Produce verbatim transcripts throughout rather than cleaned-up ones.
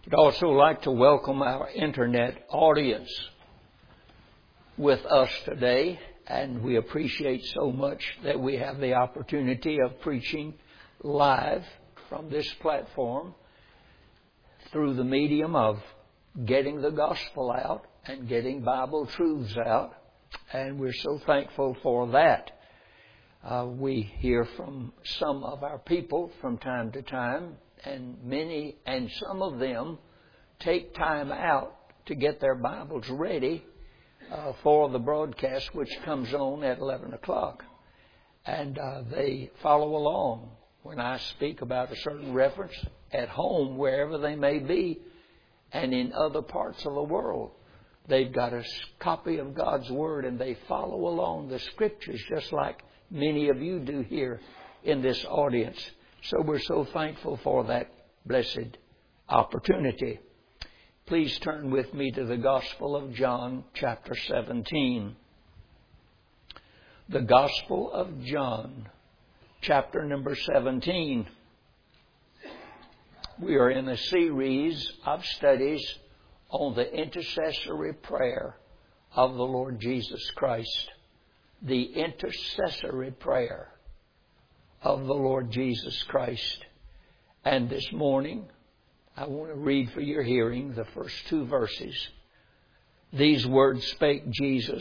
I'd also like to welcome our internet audience with us today, and we appreciate so much that we have the opportunity of preaching live from this platform through the medium of getting the gospel out and getting Bible truths out, and we're so thankful for that. Uh, we hear from some of our people from time to time, and many and some of them take time out to get their Bibles ready uh, for the broadcast, which comes on at eleven o'clock. And uh, they follow along when I speak about a certain reference at home, wherever they may be, and in other parts of the world. They've got a copy of God's Word, and they follow along the Scriptures just like many of you do here in this audience. So we're so thankful for that blessed opportunity. Please turn with me to the Gospel of John, chapter seventeen. The Gospel of John, chapter number seventeen. We are in a series of studies on the intercessory prayer of the Lord Jesus Christ. The intercessory prayer of the Lord Jesus Christ. And this morning, I want to read for your hearing the first two verses. These words spake Jesus,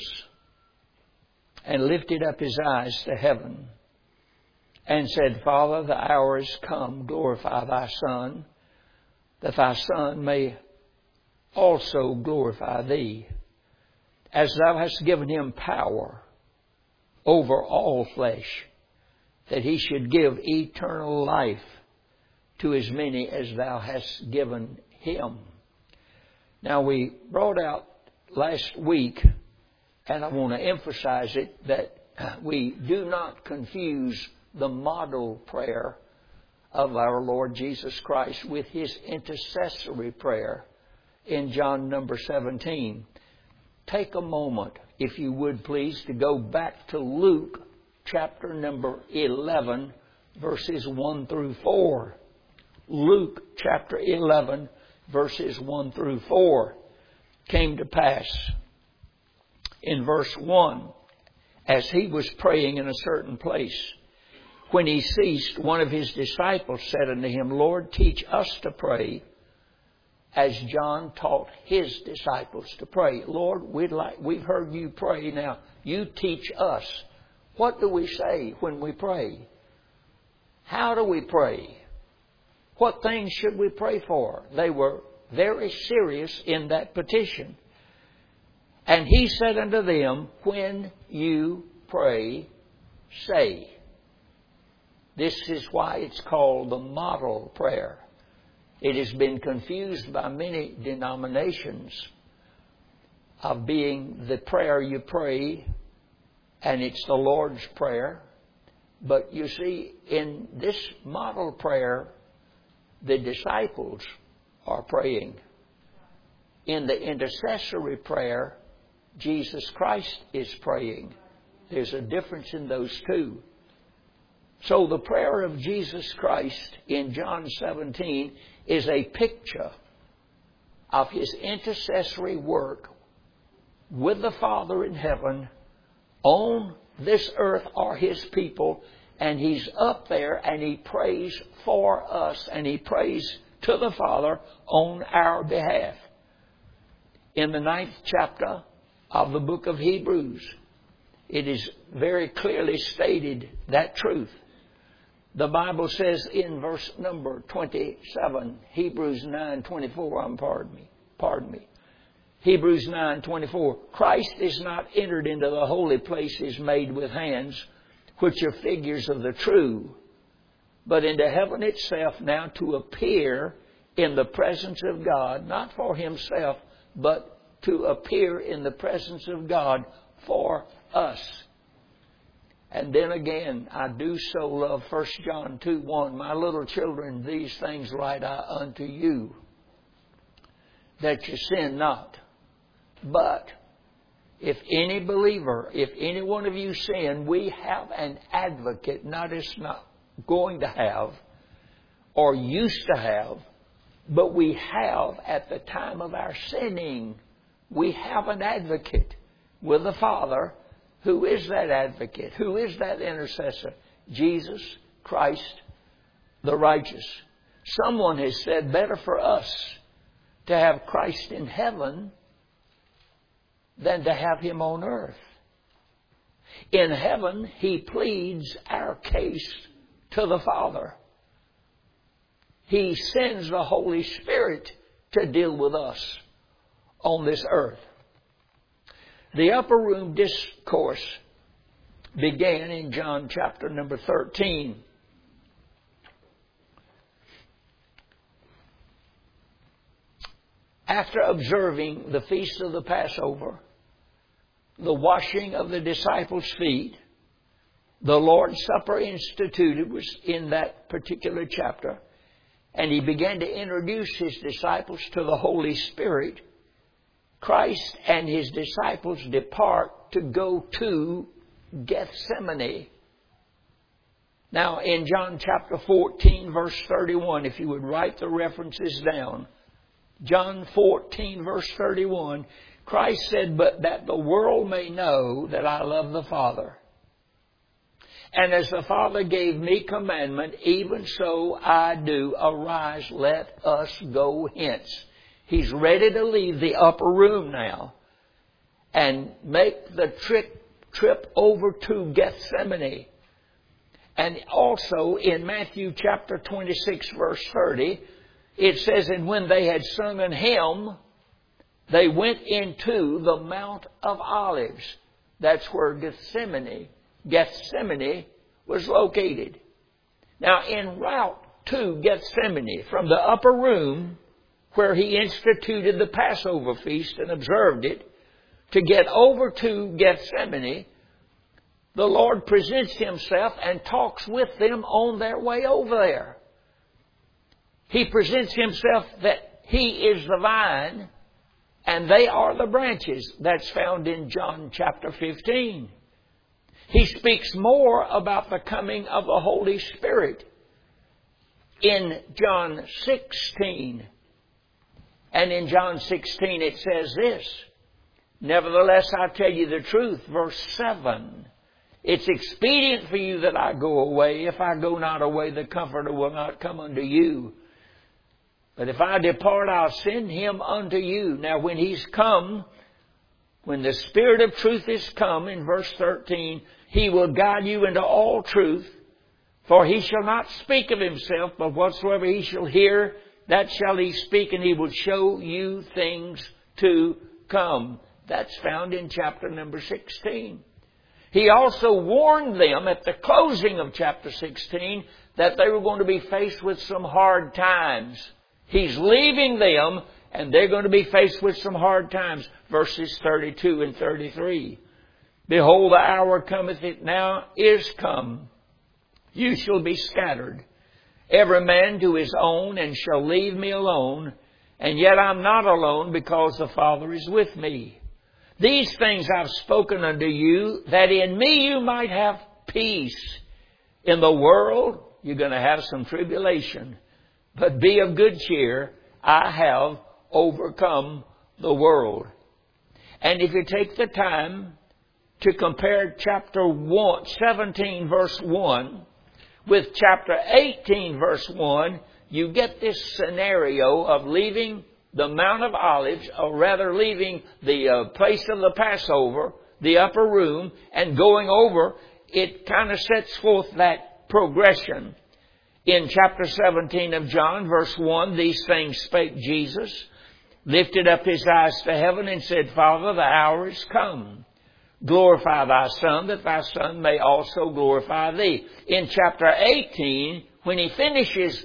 and lifted up his eyes to heaven, and said, Father, the hour is come, glorify thy Son, that thy Son may also glorify thee, as thou hast given him power over all flesh, that he should give eternal life to as many as thou hast given him. Now, we brought out last week, and I want to emphasize it, that we do not confuse the model prayer of our Lord Jesus Christ with his intercessory prayer in John number seventeen. Take a moment, if you would please, to go back to Luke chapter number eleven, verses one through four. Luke chapter eleven, verses one through four. Came to pass in verse one, as he was praying in a certain place, when he ceased, one of his disciples said unto him, Lord, teach us to pray, as John taught his disciples to pray. Lord, we'd like, we've heard you pray. Now, you teach us. What do we say when we pray? How do we pray? What things should we pray for? They were very serious in that petition. And he said unto them, when you pray, say. This is why it's called the model prayer. It has been confused by many denominations of being the prayer you pray, and it's the Lord's Prayer. But you see, in this model prayer, the disciples are praying. In the intercessory prayer, Jesus Christ is praying. There's a difference in those two. So the prayer of Jesus Christ in John seventeen is a picture of his intercessory work with the Father in heaven. On this earth are his people, and he's up there and he prays for us, and he prays to the Father on our behalf. In the ninth chapter of the book of Hebrews, it is very clearly stated that truth. The Bible says in verse number twenty-seven, Hebrews nine twenty-four, um, pardon me, pardon me. Hebrews nine twenty-four, Christ is not entered into the holy places made with hands, which are figures of the true, but into heaven itself, now to appear in the presence of God, not for himself, but to appear in the presence of God for us. And then again, I do so love First John two one. My little children, these things write I unto you, that you sin not. But if any believer, if any one of you sin, we have an advocate, not as not going to have, or used to have, But we have, at the time of our sinning, we have an advocate with the Father. Who is that advocate? Who is that intercessor? Jesus Christ, the righteous. Someone has said, better for us to have Christ in heaven than to have Him on earth. In heaven, He pleads our case to the Father. He sends the Holy Spirit to deal with us on this earth. The upper room discourse began in John chapter number thirteen. After observing the feast of the Passover, the washing of the disciples' feet, the Lord's Supper instituted was in that particular chapter, and He began to introduce His disciples to the Holy Spirit. Christ and His disciples depart to go to Gethsemane. Now, in John chapter fourteen, verse thirty-one, if you would write the references down, John fourteen, verse thirty-one, Christ said, "But that the world may know that I love the Father. And as the Father gave me commandment, even so I do. Arise, let us go hence." He's ready to leave the upper room now and make the trip, trip over to Gethsemane. And also in Matthew chapter twenty-six, verse thirty, it says, "And when they had sung an hymn, they went into the Mount of Olives." That's where Gethsemane, Gethsemane was located. Now, en route to Gethsemane, from the upper room where He instituted the Passover feast and observed it, to get over to Gethsemane, the Lord presents Himself and talks with them on their way over there. He presents Himself that He is the vine and they are the branches. That's found in John chapter fifteen. He speaks more about the coming of the Holy Spirit in John sixteen. And in John sixteen it says this, "Nevertheless I tell you the truth," verse seven, "It's expedient for you that I go away. If I go not away, the Comforter will not come unto you. But if I depart, I'll send Him unto you." Now when He's come, when the Spirit of truth is come, in verse thirteen, He will guide you into all truth. For He shall not speak of Himself, but whatsoever He shall hear, that shall He speak, and He will show you things to come. That's found in chapter number sixteen. He also warned them at the closing of chapter sixteen that they were going to be faced with some hard times. He's leaving them, and they're going to be faced with some hard times. Verses thirty-two and thirty-three. "Behold, the hour cometh, it now is come. You shall be scattered, every man to his own, and shall leave me alone. And yet I'm not alone, because the Father is with me. These things I've spoken unto you, that in me you might have peace. In the world, you're going to have some tribulation. But be of good cheer. I have overcome the world." And if you take the time to compare chapter one, seventeen, verse one, with chapter eighteen, verse one, you get this scenario of leaving the Mount of Olives, or rather leaving the uh, place of the Passover, the upper room, and going over. It kind of sets forth that progression. In chapter seventeen of John, verse one, "These things spake Jesus, lifted up His eyes to heaven, and said, Father, the hour is come. Glorify Thy Son, that Thy Son may also glorify Thee." In chapter eighteen, when He finishes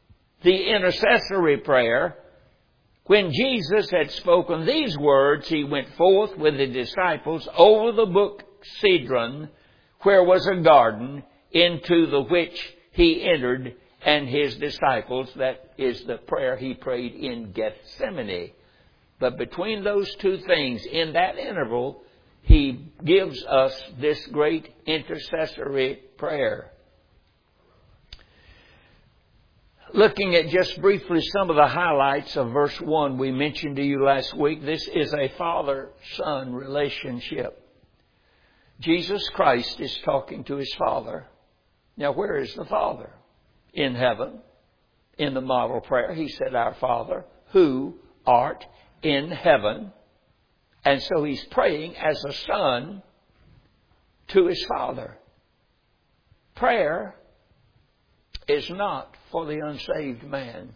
the intercessory prayer, when Jesus had spoken these words, He went forth with the disciples over the brook Cedron, where was a garden, into the which He entered, and His disciples. That is the prayer He prayed in Gethsemane. But between those two things, in that interval, He gives us this great intercessory prayer. Looking at just briefly some of the highlights of verse one we mentioned to you last week, this is a father-son relationship. Jesus Christ is talking to His Father. Now, where is the Father? In heaven. In the model prayer, He said, Our Father, who art in heaven. And so He's praying as a son to His Father. Prayer is not for the unsaved man.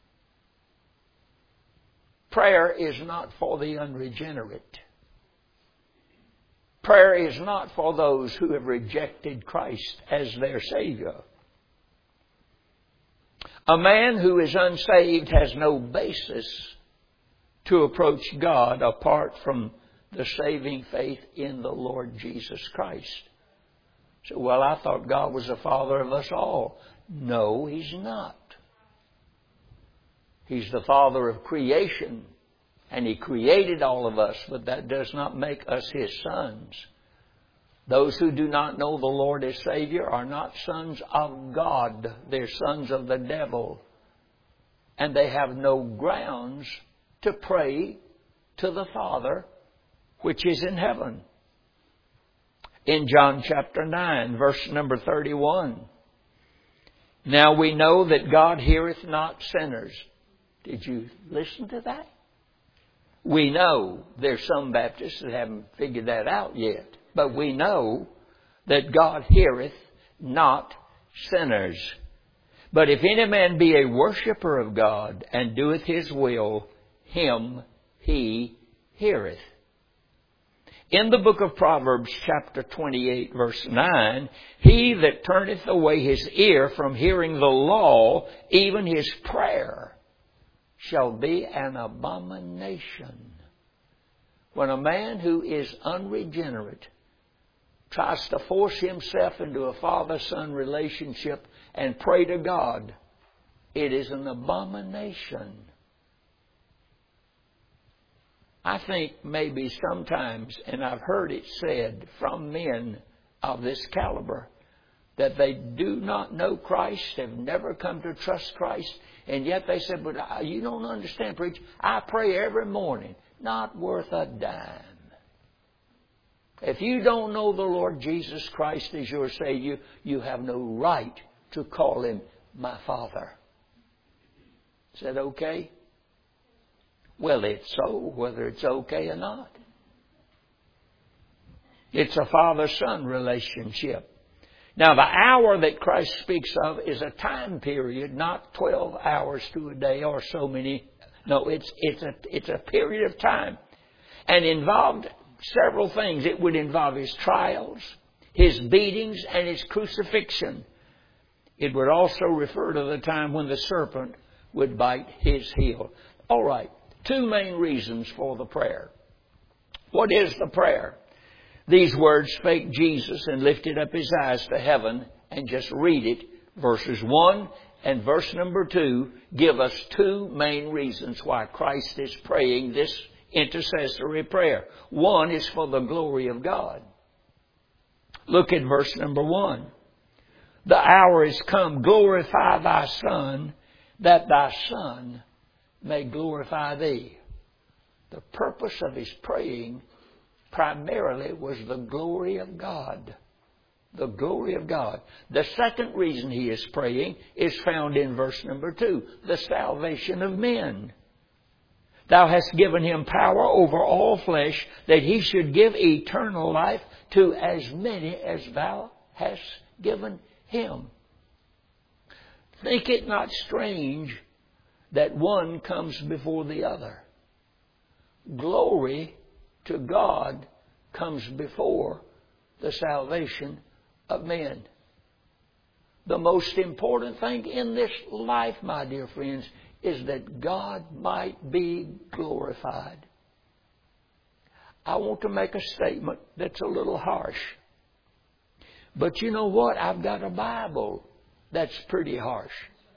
Prayer is not for the unregenerate. Prayer is not for those who have rejected Christ as their Savior. A man who is unsaved has no basis to approach God apart from the saving faith in the Lord Jesus Christ. So, well, I thought God was the Father of us all. No, He's not. He's the Father of creation, and He created all of us, but that does not make us His sons. Those who do not know the Lord as Savior are not sons of God. They're sons of the devil. And they have no grounds to pray to the Father which is in heaven. In John chapter nine, verse number thirty-one. Now we know that God heareth not sinners. Did you listen to that? We know. There's some Baptists that haven't figured that out yet. But we know that God heareth not sinners. But if any man be a worshipper of God and doeth His will, him He heareth. In the book of Proverbs chapter twenty-eight verse nine, he that turneth away his ear from hearing the law, even his prayer, shall be an abomination. When a man who is unregenerate tries to force himself into a father-son relationship and pray to God, it is an abomination. I think maybe sometimes, and I've heard it said from men of this caliber, that they do not know Christ, have never come to trust Christ, and yet they said, but you don't understand, preacher. I pray every morning. Not worth a dime. If you don't know the Lord Jesus Christ as your Savior, you have no right to call Him my Father. Is that okay? Well, it's so, whether it's okay or not. It's a father-son relationship. Now, the hour that Christ speaks of is a time period, not twelve hours to a day or so many. No, it's, it's, a, it's a period of time. And involved several things. It would involve His trials, His beatings, and His crucifixion. It would also refer to the time when the serpent would bite His heel. All right. Two main reasons for the prayer. What is the prayer? These words spake Jesus and lifted up His eyes to heaven, and just read it. Verses one and verse number two give us two main reasons why Christ is praying this intercessory prayer. One is for the glory of God. Look at verse number one. The hour is come, glorify thy Son, that thy Son may glorify thee. The purpose of his praying primarily was the glory of God. The glory of God. The second reason he is praying is found in verse number two. The salvation of men. Thou hast given him power over all flesh, that he should give eternal life to as many as thou hast given him. Think it not strange that one comes before the other. Glory to God comes before the salvation of men. The most important thing in this life, my dear friends, is that God might be glorified. I want to make a statement that's a little harsh. But you know what? I've got a Bible that's pretty harsh.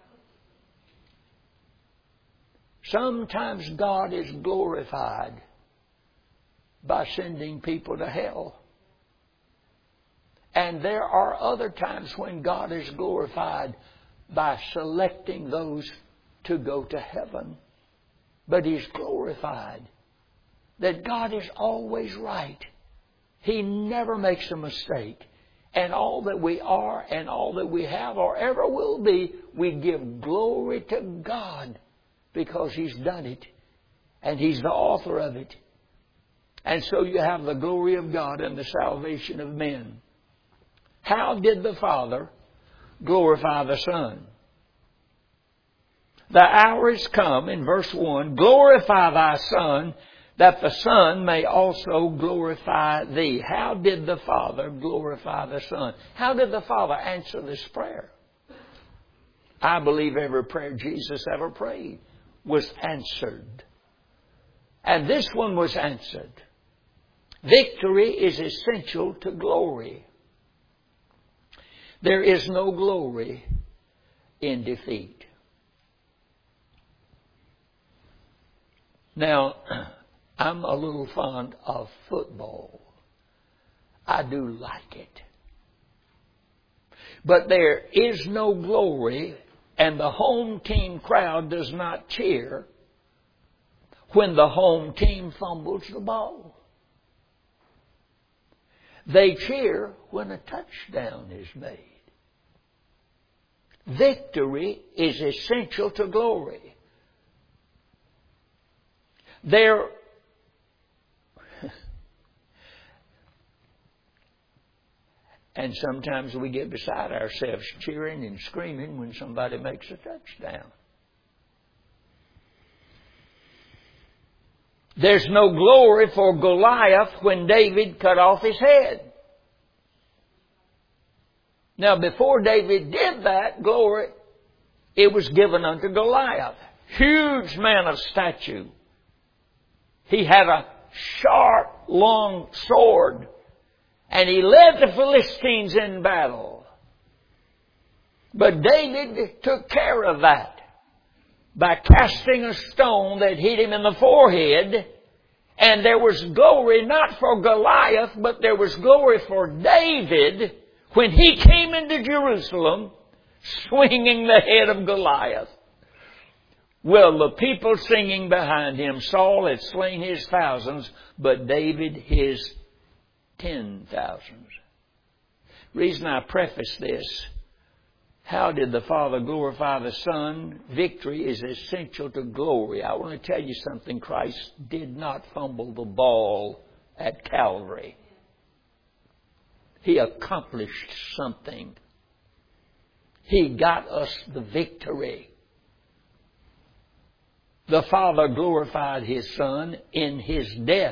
Sometimes God is glorified by sending people to hell. And there are other times when God is glorified by selecting those to go to heaven. But He's glorified. That God is always right. He never makes a mistake. And all that we are and all that we have or ever will be, we give glory to God because He's done it. And He's the author of it. And so you have the glory of God and the salvation of men. How did the Father glorify the Son? The hour is come, in verse one, glorify thy Son, that the Son may also glorify thee. How did the Father glorify the Son? How did the Father answer this prayer? I believe every prayer Jesus ever prayed was answered. And this one was answered. Victory is essential to glory. There is no glory in defeat. Now, I'm a little fond of football. I do like it. But there is no glory, and the home team crowd does not cheer when the home team fumbles the ball. They cheer when a touchdown is made. Victory is essential to glory. There And sometimes we get beside ourselves cheering and screaming when somebody makes a touchdown. There's no glory for Goliath when David cut off his head. Now, before David did that, glory, it was given unto Goliath. Huge man of stature. He had a sharp, long sword. And he led the Philistines in battle. But David took care of that by casting a stone that hit him in the forehead. And there was glory not for Goliath, but there was glory for David when he came into Jerusalem swinging the head of Goliath. Well, the people singing behind him, Saul had slain his thousands, but David his ten thousands. Reason I preface this, how did the Father glorify the Son? Victory is essential to glory. I want to tell you something. Christ did not fumble the ball at Calvary. He accomplished something. He got us the victory. The Father glorified His Son in His death.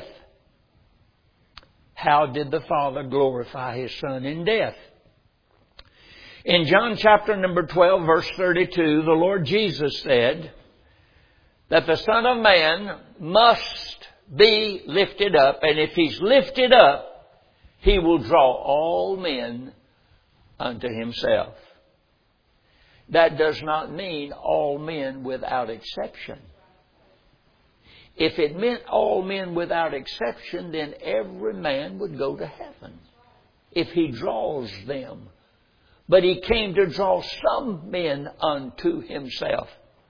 How did the Father glorify His Son in death? In John chapter number twelve, verse thirty-two, the Lord Jesus said that the Son of Man must be lifted up, and if He's lifted up, He will draw all men unto Himself. That does not mean all men without exception. If it meant all men without exception, then every man would go to heaven if He draws them. But He came to draw some men unto Himself.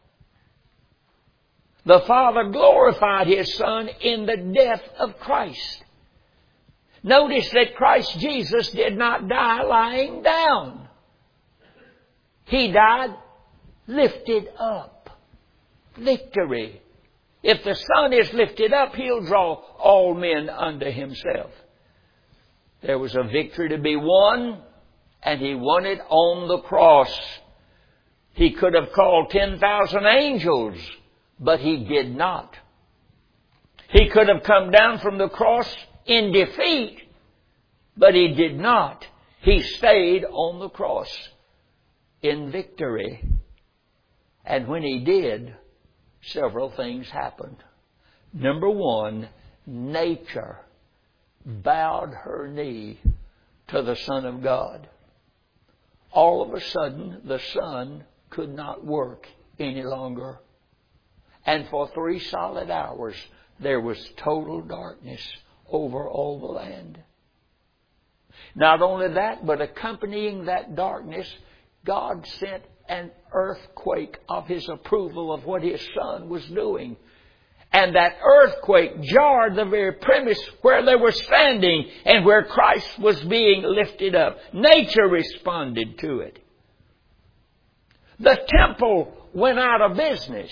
The Father glorified His Son in the death of Christ. Notice that Christ Jesus did not die lying down. He died lifted up. Victory. If the Son is lifted up, He'll draw all men unto Himself. There was a victory to be won, and He won it on the cross. He could have called ten thousand angels, but He did not. He could have come down from the cross in defeat, but He did not. He stayed on the cross in victory. And when He did, several things happened. Number one, nature bowed her knee to the Son of God. All of a sudden, the sun could not work any longer. And for three solid hours, there was total darkness over all the land. Not only that, but accompanying that darkness, God sent an earthquake of His approval of what His Son was doing. And that earthquake jarred the very premise where they were standing and where Christ was being lifted up. Nature responded to it. The temple went out of business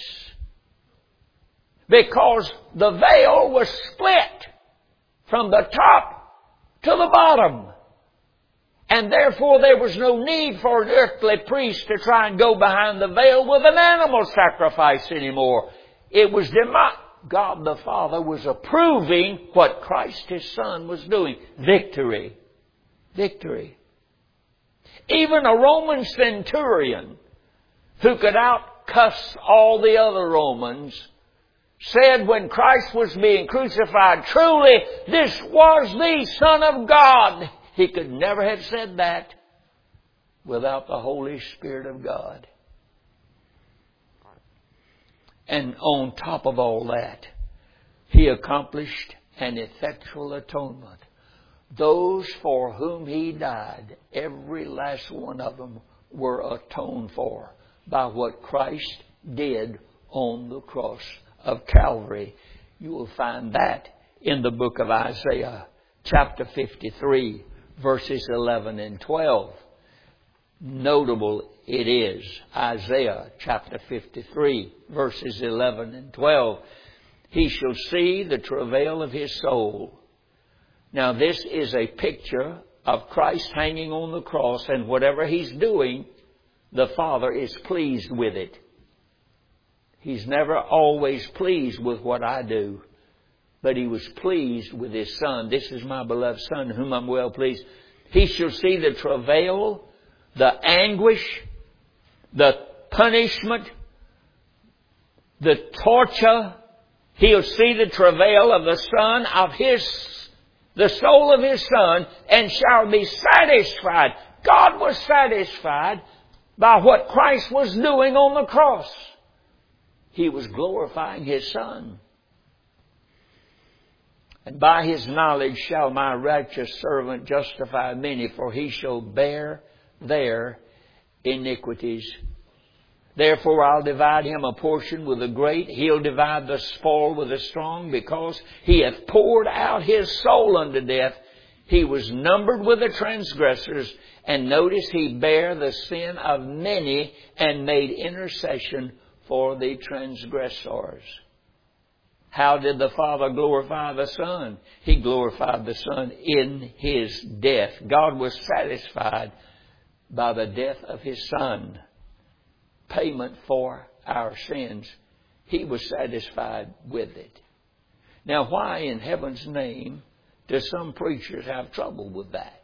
because the veil was split from the top to the bottom. And therefore there was no need for an earthly priest to try and go behind the veil with an animal sacrifice anymore. It was demo- God the Father was approving what Christ His Son was doing. Victory. Victory. Even a Roman centurion who could outcuss all the other Romans said when Christ was being crucified, truly this was the Son of God. He could never have said that without the Holy Spirit of God. And on top of all that, He accomplished an effectual atonement. Those for whom He died, every last one of them were atoned for by what Christ did on the cross of Calvary. You will find that in the book of Isaiah, chapter fifty-three, verses eleven and twelve. Notable it is, Isaiah chapter fifty-three, verses eleven and twelve. He shall see the travail of His soul. Now this is a picture of Christ hanging on the cross, and whatever He's doing, the Father is pleased with it. He's never always pleased with what I do, but He was pleased with His Son. This is my beloved Son, whom I'm well pleased. He shall see the travail, the anguish, the punishment, the torture. He'll see the travail of the Son of His, the soul of His Son, and shall be satisfied. God was satisfied by what Christ was doing on the cross. He was glorifying His Son. And by His knowledge shall my righteous servant justify many, for he shall bear their iniquities. Therefore I'll divide him a portion with the great. He'll divide the spoil with the strong, because he hath poured out his soul unto death. He was numbered with the transgressors. And notice he bare the sin of many and made intercession for the transgressors. How did the Father glorify the Son? He glorified the Son in His death. God was satisfied by the death of His Son. Payment for our sins. He was satisfied with it. Now, why in heaven's name do some preachers have trouble with that?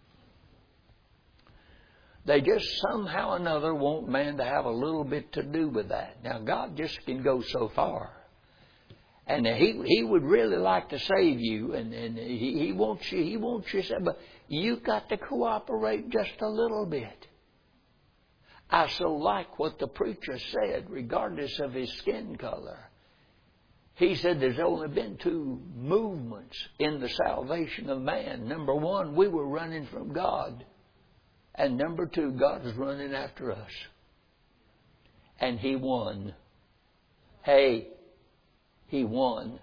They just somehow or another want man to have a little bit to do with that. Now, God just can go so far. And he he would really like to save you, and, and he, he wants you, he wants you to say, but you've got to cooperate just a little bit. I so like what the preacher said, regardless of his skin color. He said there's only been two movements in the salvation of man. Number one, we were running from God. And number two, God is running after us. And He won. Hey, He won.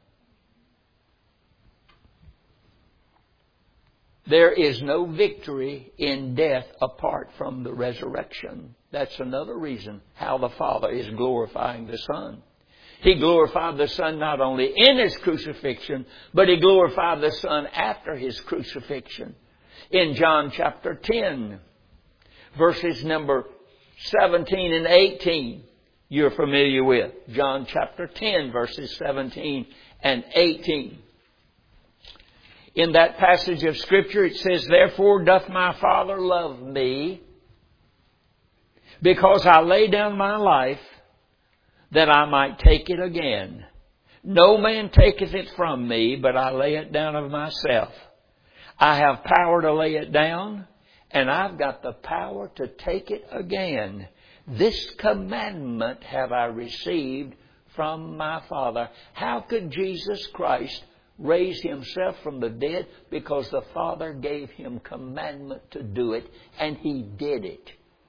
There is no victory in death apart from the resurrection. That's another reason how the Father is glorifying the Son. He glorified the Son not only in His crucifixion, but He glorified the Son after His crucifixion. In John chapter ten, verses number seventeen and eighteen, you're familiar with. John chapter ten, verses seventeen and eighteen. In that passage of Scripture it says, Therefore doth my Father love me, because I lay down my life, that I might take it again. No man taketh it from me, but I lay it down of myself. I have power to lay it down, and I've got the power to take it again. This commandment have I received from my Father. How could Jesus Christ raise Himself from the dead? Because the Father gave Him commandment to do it, and He did it.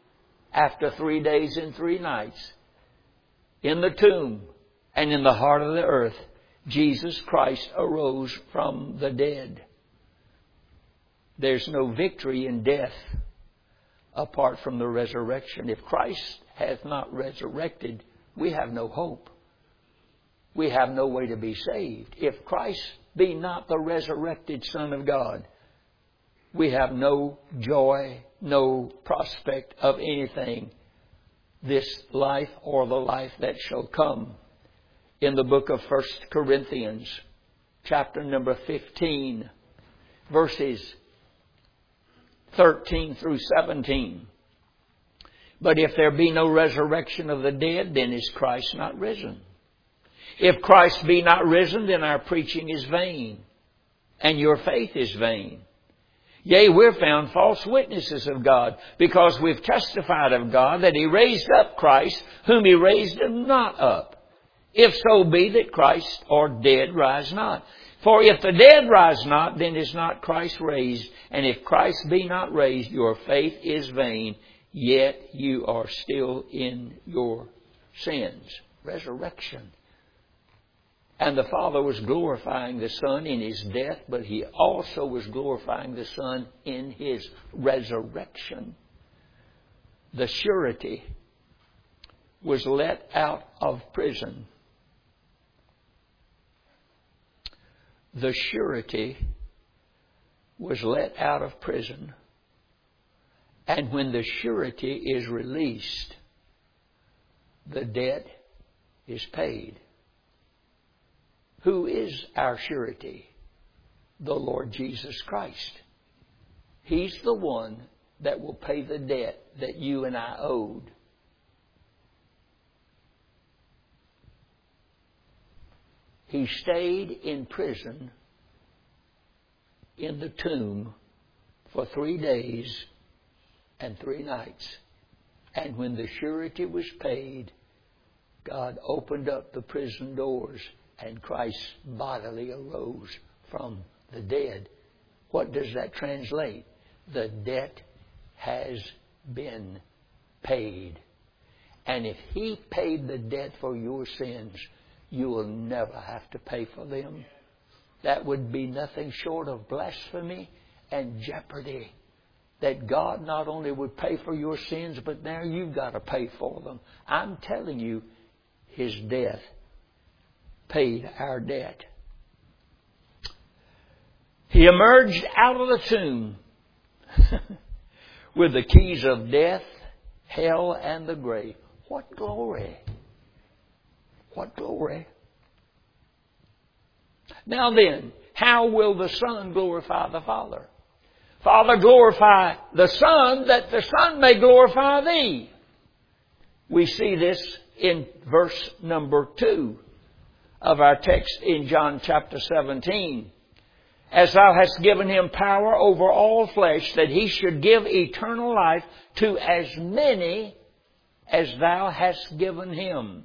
after three days and three nights, in the tomb and in the heart of the earth, Jesus Christ arose from the dead. There's no victory in death apart from the resurrection. If Christ hath not resurrected, we have no hope. We have no way to be saved. If Christ be not the resurrected Son of God, we have no joy, no prospect of anything, this life or the life that shall come. In the book of First Corinthians, chapter number fifteen, verses thirteen through seventeen. But if there be no resurrection of the dead, then is Christ not risen? If Christ be not risen, then our preaching is vain, and your faith is vain. Yea, we're found false witnesses of God, because we've testified of God that He raised up Christ, whom He raised not up. If so be that Christ or dead rise not. For if the dead rise not, then is not Christ raised. And if Christ be not raised, your faith is vain, yet you are still in your sins. Resurrection. And the Father was glorifying the Son in His death, but He also was glorifying the Son in His resurrection. The surety was let out of prison. The surety was let out of prison. And when the surety is released, the debt is paid. Who is our surety? The Lord Jesus Christ. He's the one that will pay the debt that you and I owed. He stayed in prison in the tomb for three days and three nights. And when the surety was paid, God opened up the prison doors and Christ bodily arose from the dead. What does that translate? The debt has been paid. And if He paid the debt for your sins, you will never have to pay for them. That would be nothing short of blasphemy and jeopardy. That God not only would pay for your sins, but now you've got to pay for them. I'm telling you, His death paid our debt. He emerged out of the tomb with the keys of death, hell, and the grave. What glory! What glory! Now then, how will the Son glorify the Father? Father, glorify the Son, that the Son may glorify Thee. We see this in verse number two of our text in John chapter seventeen. As Thou hast given Him power over all flesh, that He should give eternal life to as many as Thou hast given Him.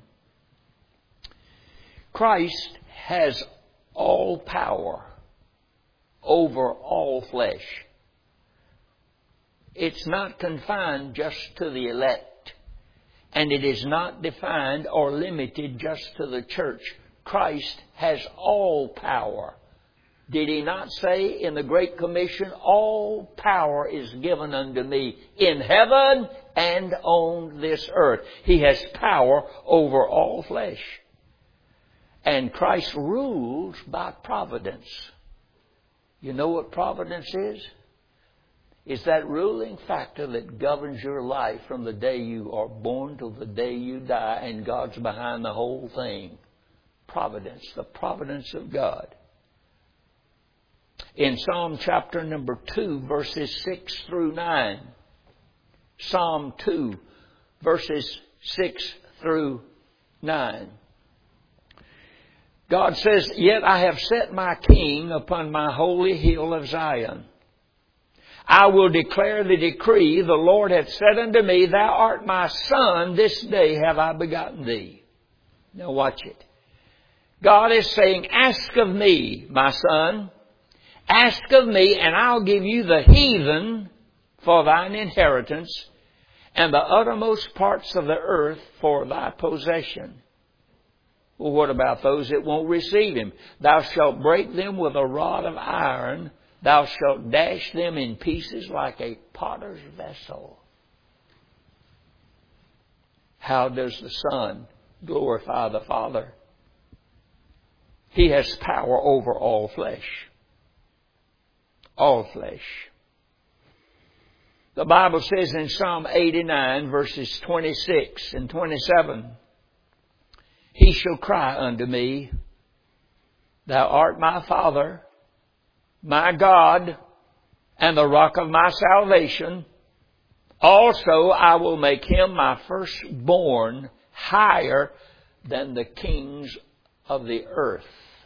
Christ has all power over all flesh. It's not confined just to the elect. And it is not defined or limited just to the church. Christ has all power. Did He not say in the Great Commission, all power is given unto me in heaven and on this earth? He has power over all flesh. And Christ rules by providence. You know what providence is? It's that ruling factor that governs your life from the day you are born till the day you die, and God's behind the whole thing. Providence, the providence of God. In Psalm chapter number two, verses six through nine. Psalm two, verses six through nine. God says, Yet I have set my King upon my holy hill of Zion. I will declare the decree, the Lord hath said unto me, Thou art my Son, this day have I begotten thee. Now watch it. God is saying, Ask of me, my son, ask of me, and I'll give you the heathen for thine inheritance, and the uttermost parts of the earth for thy possession. Well, what about those that won't receive him? Thou shalt break them with a rod of iron. Thou shalt dash them in pieces like a potter's vessel. How does the Son glorify the Father? He has power over all flesh. All flesh. The Bible says in Psalm eighty-nine, verses twenty-six and twenty-seven, He shall cry unto me, Thou art my Father, my God, and the rock of my salvation. Also I will make him my firstborn higher than the kings of the earth.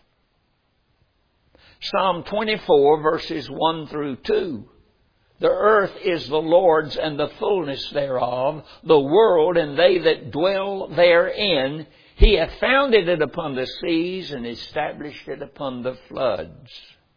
Psalm twenty-four, verses one through two. The earth is the Lord's and the fullness thereof, the world and they that dwell therein. He hath founded it upon the seas and established it upon the floods.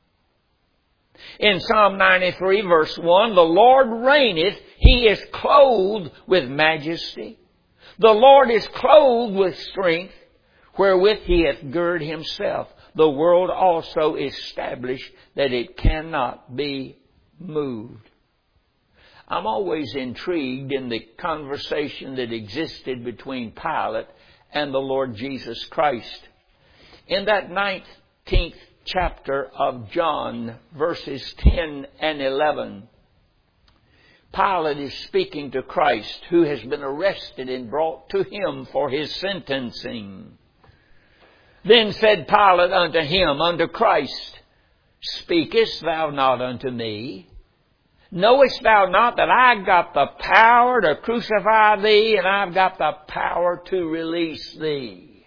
In Psalm ninety-three, verse one, the Lord reigneth, He is clothed with majesty. The Lord is clothed with strength, wherewith He hath girded Himself. The world also established that it cannot be moved. I'm always intrigued in the conversation that existed between Pilate and the Lord Jesus Christ. In that nineteenth chapter of John, verses ten and eleven, Pilate is speaking to Christ, who has been arrested and brought to him for his sentencing. Then said Pilate unto him, unto Christ, Speakest thou not unto me? Knowest thou not that I've got the power to crucify thee, and I've got the power to release thee?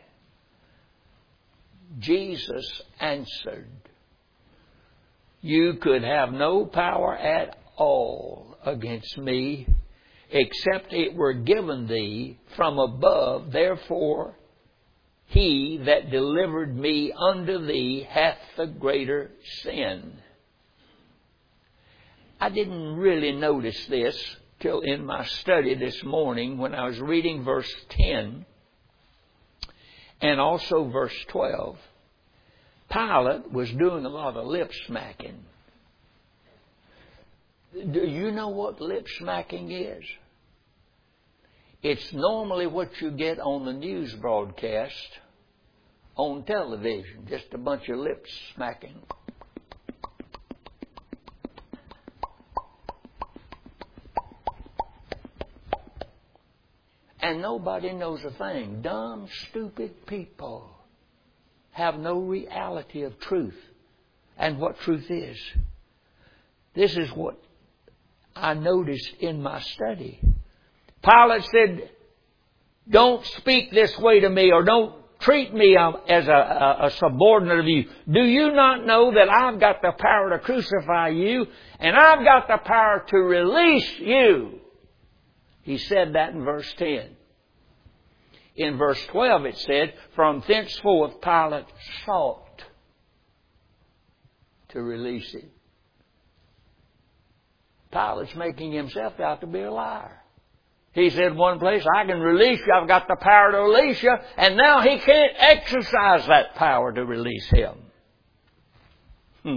Jesus answered, You could have no power at all against me, except it were given thee from above. Therefore, he that delivered me unto thee hath the greater sin. I didn't really notice this till in my study this morning when I was reading verse ten and also verse twelve. Pilate was doing a lot of lip smacking. Do you know what lip smacking is? It's normally what you get on the news broadcast on television. Just a bunch of lip smacking. And nobody knows a thing. Dumb, stupid people have no reality of truth and what truth is. This is what I noticed in my study. Pilate said, Don't speak this way to me, or don't treat me as a, a, a subordinate of you. Do you not know that I've got the power to crucify you, and I've got the power to release you? He said that in verse ten. In verse twelve it said, From thenceforth Pilate sought to release him. Pilate's making himself out to be a liar. He said one place, I can release you, I've got the power to release you, and now he can't exercise that power to release him. Hmm.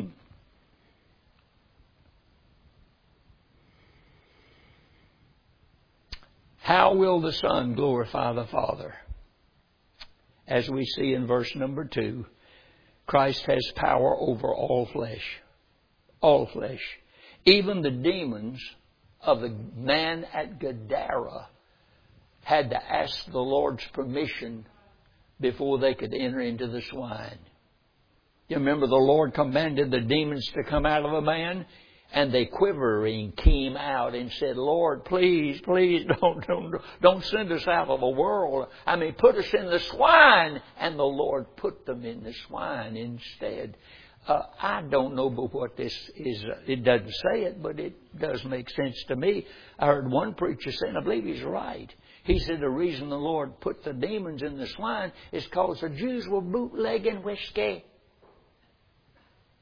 How will the Son glorify the Father? As we see in verse number two, Christ has power over all flesh. All flesh. Even the demons of the man at Gadara had to ask the Lord's permission before they could enter into the swine. You remember the Lord commanded the demons to come out of a man, and they quivering came out and said, Lord, please, please don't, don't, don't send us out of the world. I mean, put us in the swine. And the Lord put them in the swine instead. Uh, I don't know but what this is. Uh, it doesn't say it, but it does make sense to me. I heard one preacher say, and I believe he's right. He said the reason the Lord put the demons in the swine is because the Jews were bootlegging whiskey.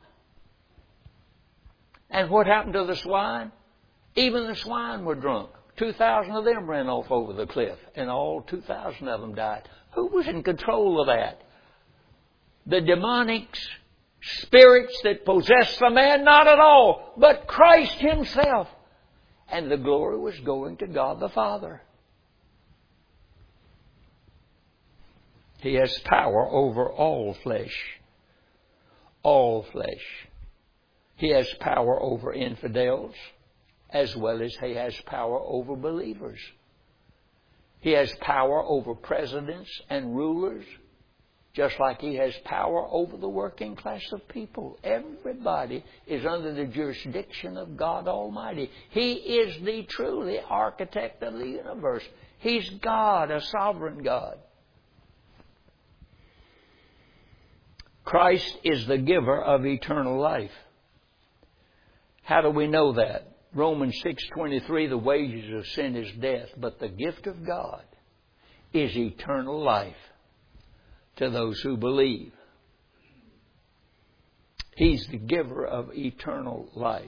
And what happened to the swine? Even the swine were drunk. two thousand of them ran off over the cliff, and all two thousand of them died. Who was in control of that? The demonic spirits that possessed the man? Not at all, but Christ Himself. And the glory was going to God the Father. He has power over all flesh. All flesh. He has power over infidels as well as He has power over believers. He has power over presidents and rulers, just like He has power over the working class of people. Everybody is under the jurisdiction of God Almighty. He is the truly architect of the universe. He's God, a sovereign God. Christ is the giver of eternal life. How do we know that? Romans six twenty-three, the wages of sin is death, but the gift of God is eternal life to those who believe. He's the giver of eternal life.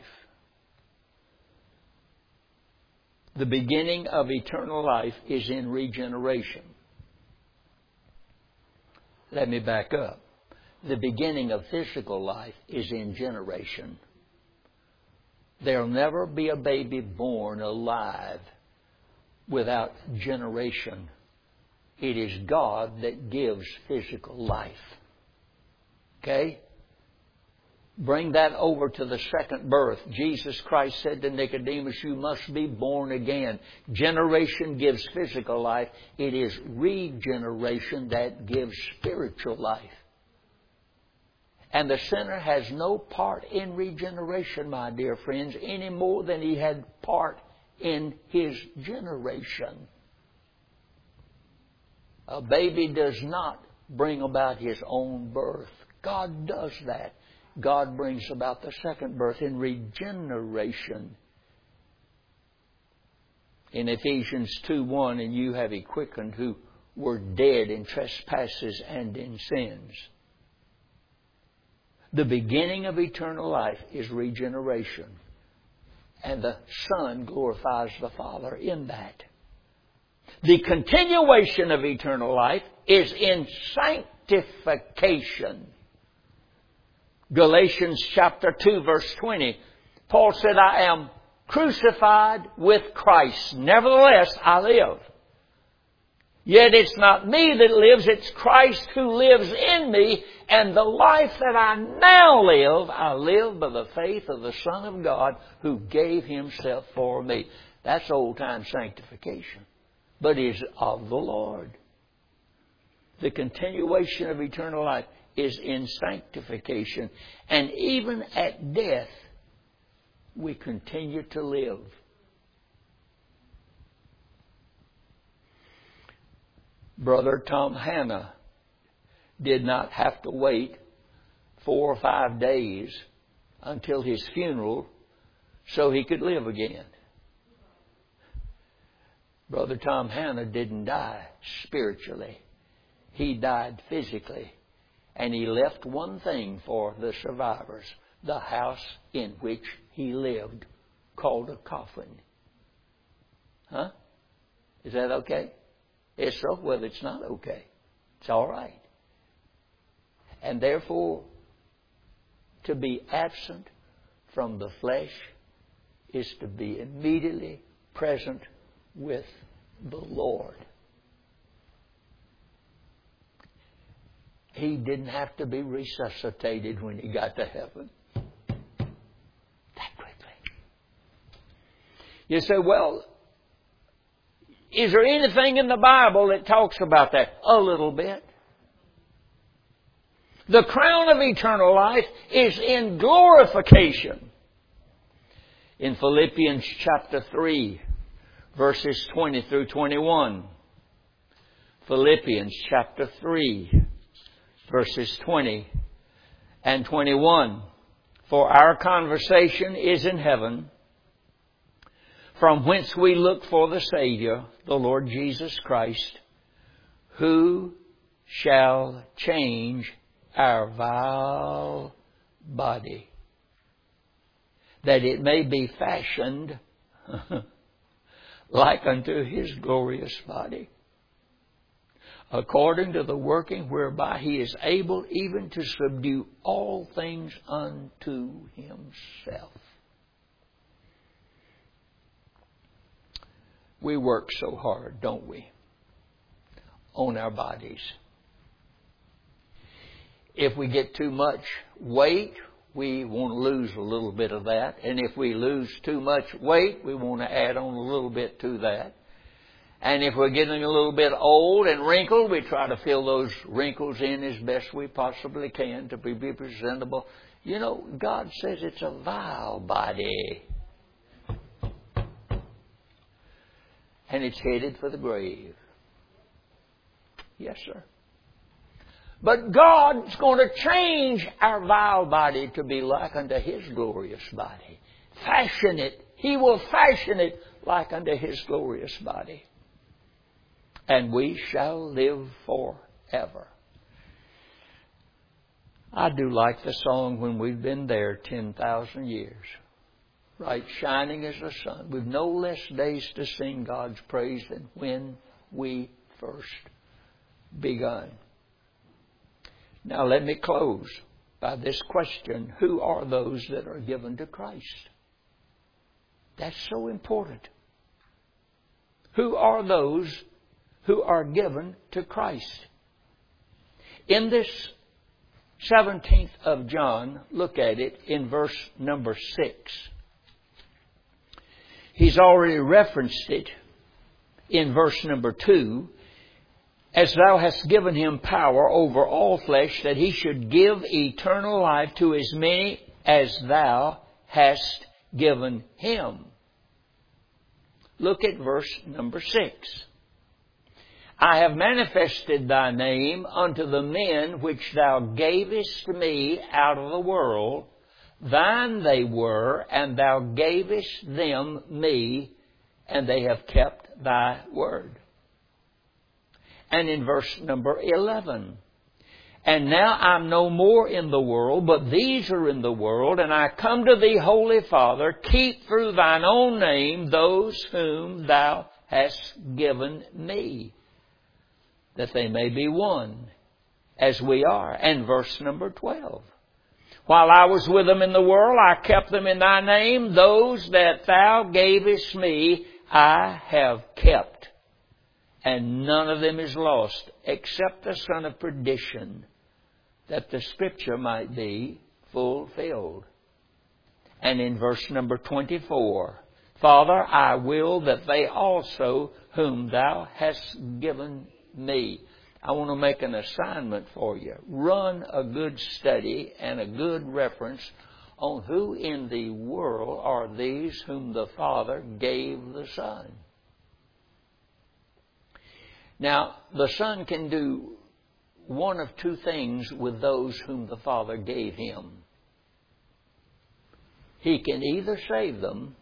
The beginning of eternal life is in regeneration. Let me back up. The beginning of physical life is in generation. There'll never be a baby born alive without generation. It is God that gives physical life. Okay? Bring that over to the second birth. Jesus Christ said to Nicodemus, you must be born again. Generation gives physical life. It is regeneration that gives spiritual life. And the sinner has no part in regeneration, my dear friends, any more than he had part in his generation. A baby does not bring about his own birth. God does that. God brings about the second birth in regeneration. In Ephesians two one, and you have He quickened who were dead in trespasses and in sins. The beginning of eternal life is regeneration. And the Son glorifies the Father in that. The continuation of eternal life is in sanctification. Galatians chapter two verse twenty. Paul said, I am crucified with Christ. Nevertheless, I live. Yet it's not me that lives, it's Christ who lives in me. And the life that I now live, I live by the faith of the Son of God who gave Himself for me. That's old-time sanctification. But is of the Lord. The continuation of eternal life is in sanctification. And even at death, we continue to live. Brother Tom Hanna did not have to wait four or five days until his funeral so he could live again. Brother Tom Hanna didn't die spiritually. He died physically. And he left one thing for the survivors. The house in which he lived, called a coffin. Huh? Is that okay? It's so. Well, it's not okay. It's all right. And therefore, to be absent from the flesh is to be immediately present with the Lord. He didn't have to be resuscitated when he got to heaven. That quickly. You say, well, is there anything in the Bible that talks about that? A little bit. The crown of eternal life is in glorification. In Philippians chapter three, verses twenty through twenty-one. Philippians chapter three, verses twenty and twenty-one. For our conversation is in heaven, from whence we look for the Savior, the Lord Jesus Christ, who shall change our vile body, that it may be fashioned like unto His glorious body, according to the working whereby He is able even to subdue all things unto Himself. We work so hard, don't we, on our bodies. If we get too much weight, we want to lose a little bit of that. And if we lose too much weight, we want to add on a little bit to that. And if we're getting a little bit old and wrinkled, we try to fill those wrinkles in as best we possibly can to be presentable. You know, God says it's a vile body. And it's headed for the grave. Yes, sir. But God's going to change our vile body to be like unto His glorious body. Fashion it. He will fashion it like unto His glorious body. And we shall live forever. I do like the song, When We've Been There ten thousand Years. Right, shining as the sun. We've no less days to sing God's praise than when we first begun. Now let me close by this question. Who are those that are given to Christ? That's so important. Who are those who are given to Christ? In this seventeenth of John, look at it in verse number six. He's already referenced it in verse number two. As thou hast given Him power over all flesh, that He should give eternal life to as many as thou hast given Him. Look at verse number six. I have manifested thy name unto the men which thou gavest me out of the world. Thine they were, and thou gavest them me, and they have kept thy word. And in verse number eleven, and now I'm no more in the world, but these are in the world, and I come to thee, Holy Father, keep through thine own name those whom thou hast given me, that they may be one, as we are. And verse number twelve. While I was with them in the world, I kept them in thy name. Those that thou gavest me, I have kept. And none of them is lost, except the son of perdition, that the scripture might be fulfilled. And in verse number twenty-four, Father, I will that they also whom thou hast given me. I want to make an assignment for you. Run a good study and a good reference on who in the world are these whom the Father gave the Son. Now, the Son can do one of two things with those whom the Father gave Him. He can either save them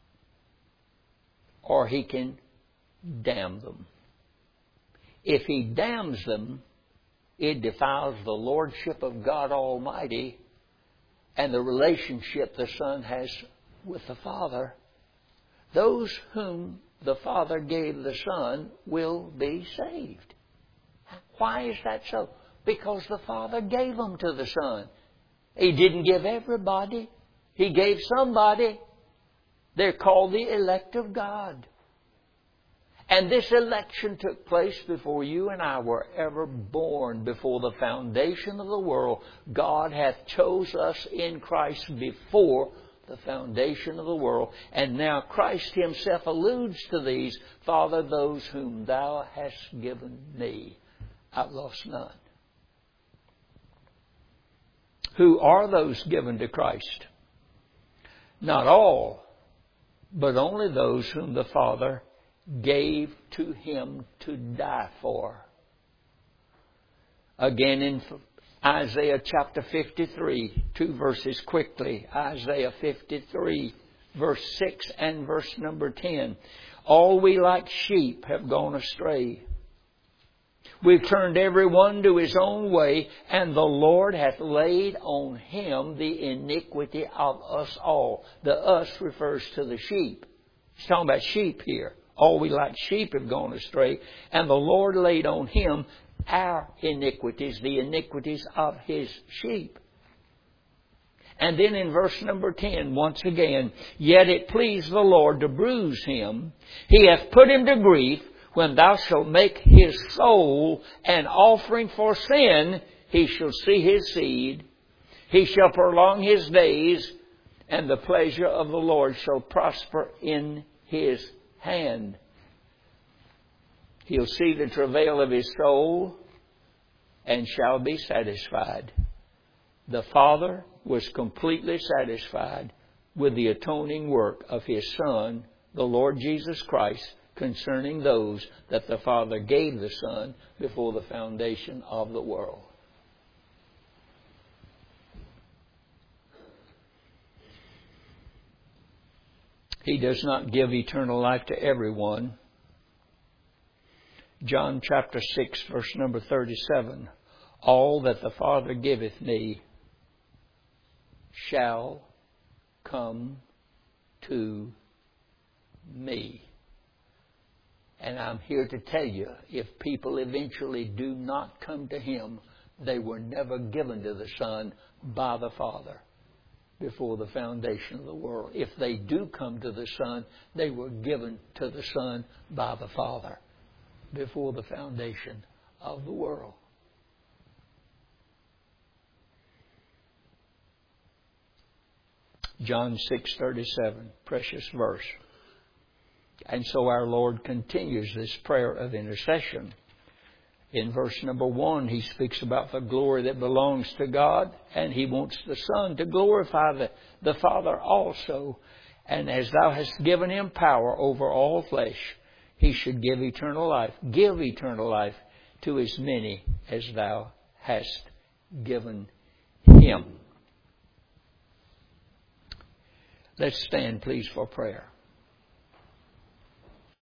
or He can damn them. If He damns them, it defiles the lordship of God Almighty and the relationship the Son has with the Father. Those whom the Father gave the Son will be saved. Why is that so? Because the Father gave them to the Son. He didn't give everybody. He gave somebody. They're called the elect of God. And this election took place before you and I were ever born, before the foundation of the world. God hath chose us in Christ before the foundation of the world. And now Christ Himself alludes to these. Father, those whom thou hast given me, I've lost none. Who are those given to Christ? Not all, but only those whom the Father gave to Him to die for. Again in Isaiah chapter fifty-three, two verses quickly. Isaiah fifty-three, verse six and verse number ten. All we like sheep have gone astray. We've turned every one to his own way, and the Lord hath laid on Him the iniquity of us all. The us refers to the sheep. He's talking about sheep here. All we like sheep have gone astray. And the Lord laid on Him our iniquities, the iniquities of His sheep. And then in verse number ten, once again, yet it pleased the Lord to bruise Him. He hath put Him to grief. When thou shalt make His soul an offering for sin, He shall see His seed. He shall prolong His days, and the pleasure of the Lord shall prosper in His hand. He'll see the travail of His soul and shall be satisfied. The Father was completely satisfied with the atoning work of His Son, the Lord Jesus Christ, concerning those that the Father gave the Son before the foundation of the world. He does not give eternal life to everyone. John chapter six, verse number thirty-seven. All that the Father giveth me shall come to me. And I'm here to tell you, if people eventually do not come to Him, they were never given to the Son by the Father before the foundation of the world. If they do come to the Son, they were given to the Son by the Father before the foundation of the world. John six thirty-seven, precious verse. And so our Lord continues this prayer of intercession. In verse number one, He speaks about the glory that belongs to God, and He wants the Son to glorify the, the Father also. And as Thou hast given Him power over all flesh, He should give eternal life. Give eternal life to as many as Thou hast given Him. Let's stand, please, for prayer.